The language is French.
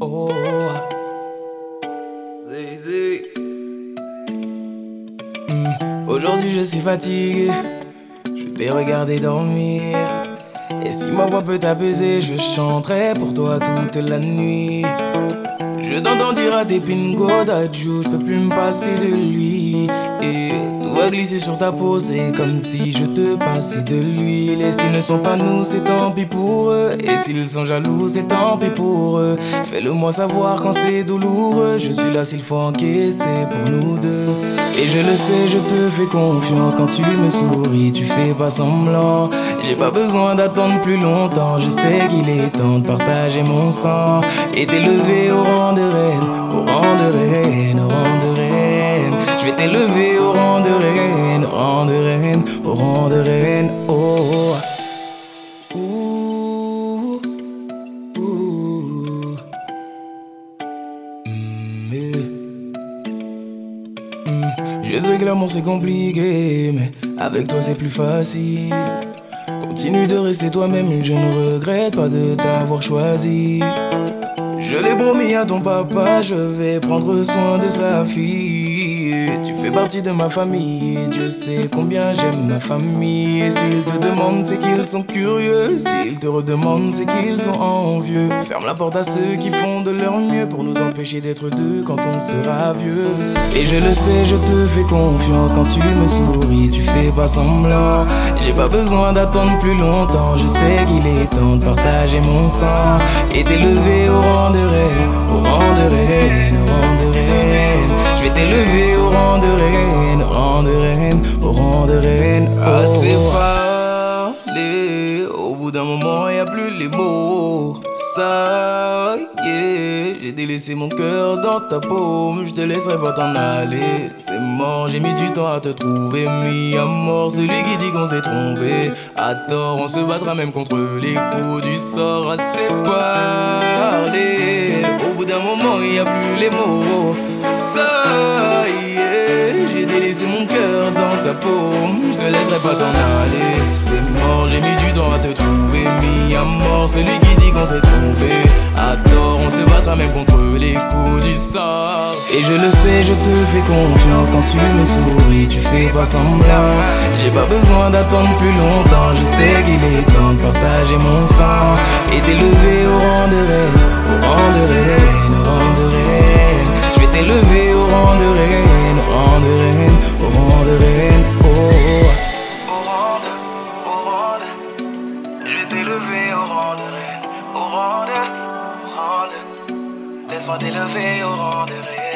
oh. Zé. Aujourd'hui je suis fatigué, je t'ai regardé dormir. Et si ma voix peut t'apaiser, je chanterai pour toi toute la nuit. Je t'entends dire à tes pingos d'adjou, je peux plus me passer de lui. Et tout va glisser sur ta peau, c'est comme si je te passais de l'huile. Et s'ils ne sont pas nous, c'est tant pis pour eux. Et s'ils sont jaloux, c'est tant pis pour eux. Fais-le moi savoir quand c'est douloureux. Je suis là s'il faut encaisser pour nous deux. Et je le sais, je te fais confiance. Quand tu me souris, tu fais pas semblant. J'ai pas besoin d'attendre plus longtemps. Je sais qu'il est temps de partager mon sang et t'élever au rang de reine, au rang de reine, au rang de reine. Je vais t'élever au rang de reine, au rang de reine, au rang de reine. Oh, ouh, ouh. Je sais que l'amour c'est compliqué, mais avec toi c'est plus facile. Continue de rester toi-même, je ne regrette pas de t'avoir choisi. Je l'ai promis à ton papa, je vais prendre soin de sa fille. Tu fais partie de ma famille, Dieu sait combien j'aime ma famille. Et s'ils te demandent, c'est qu'ils sont curieux. S'ils te redemandent, c'est qu'ils sont envieux. Ferme la porte à ceux qui font de leur mieux pour nous empêcher d'être deux quand on sera vieux. Et je le sais, je te fais confiance. Quand tu me souris, tu fais pas semblant. J'ai pas besoin d'attendre plus longtemps. Je sais qu'il est temps de partager mon sang et t'élever au rang de reine, au rang de reine, au rang de reine. Je vais t'élever au rang de reine, au rang de reine, au rang de reine. Assez parlé, au bout d'un moment y a plus les mots. Ça y est, j'ai délaissé mon cœur dans ta paume. Je te laisserai pas t'en aller, c'est mort. J'ai mis du temps à te trouver, mis à mort celui qui dit qu'on s'est trompé. À tort, on se battra même contre les coups du sort. Assez parlé, au bout d'un moment y a plus les mots. Ça y est, j'ai délaissé mon cœur dans ta paume. Je te laisserai pas t'en aller, c'est mort. J'ai mis du temps à te trouver, mis à mort celui qui dit qu'on s'est trompé. À tort, on se battra même contre les coups du sort. Et je le sais, je te fais confiance. Quand tu me souris, tu fais pas semblant. J'ai pas besoin d'attendre plus longtemps. Je sais qu'il est temps de partager mon sang et t'élever au rang de reine, au rang de reine, au rang de reine. Je vais t'élever au rang de reine, au rang de reine, au rang de reine. Oh, au rang de, je vais t'élever au rang de reine, au rang de, laisse-moi t'élever au rang de reine.